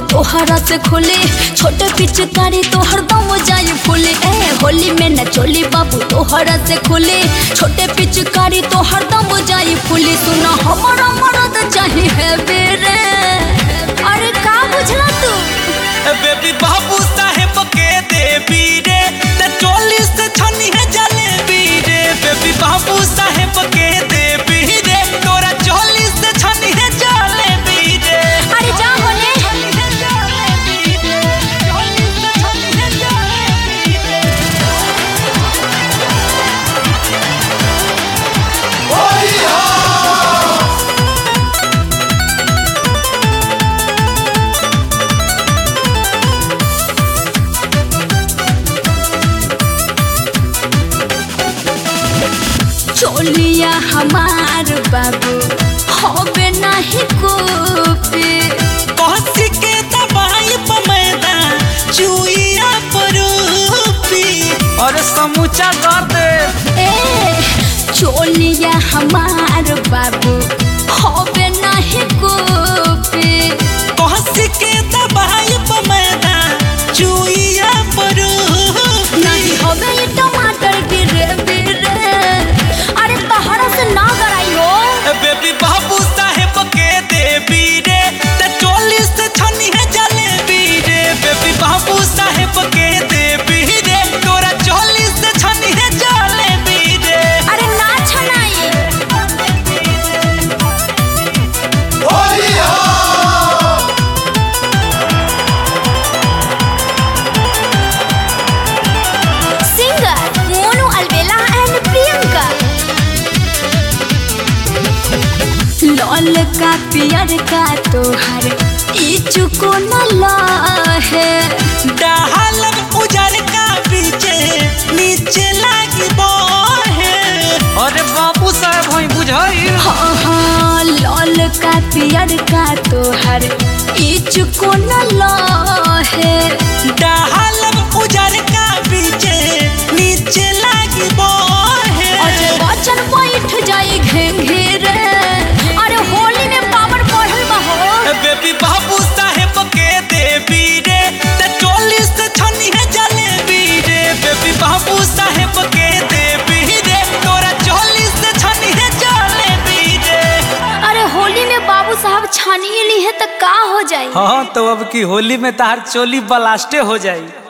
तोहरा से खुले, छोटे पिचकारी तोहर दम जाए फूले। ए होली में न चोली बाबू तोहरा से खुले, छोटे पिचकारी तोहर दम जाए फूले। सुना हमारा मर्द चाहे है बेरे, अरे का बुझला तू? बेबी बाबू साहेब के देवी रे, ते चोली से छनी है जलेबी रे। बेबी बाबू साहेब के देवी रे, तोरा चोली से छनी है जलेबी रे। अरे जा होले। चोलिया हमार बाबू होबे नाही कोपे, कहसी के दवाई पमैदा चुइया परूपी और समूचा दे। ए चोलिया हमार बाबू होबे नाही कोपे, कहसी के दवाई पमैदा चुइया परूपी। नहीं होबे ये टमाटर गिरे बिरे, अरे तहरा से ना कराई हो। बेबी बाबू साहेब के देवी रे, ते चोली से छनी है जलेबी रे। बेबी बाबू साहेब के देवी रे, तोरा चोली से छनी है जलेबी रे। अरे ना छनाई। Singer Monu Albela and Priyanka. लाल का पियर का तोहर ई चुको न लाहे, डाहलब उजर का बीचे नीचे लागी बोहे। अरे बाबू साहब होई बुझाई। हाँ हाँ लाल का पियर का तोहर ई चुको न लाहे, डाहलब उजर का बीचे नीचे लागी बोहे। अरे वचन बैठ जाए घेंघेरे, अरे होली में पावर बढ़ल बा हो। बेबी बाबू साहेब के देवी रे, ते चोली से छनी है जलेबी रे। बेबी बाबू साहेब के देवी रे, तोरा चोली से छनी है जलेबी रे। अरे होली में बाबू साहब छानी ली है तो का हो जाए? हाँ तो अब की होली में तार चोली ब्लास्टे हो जाई।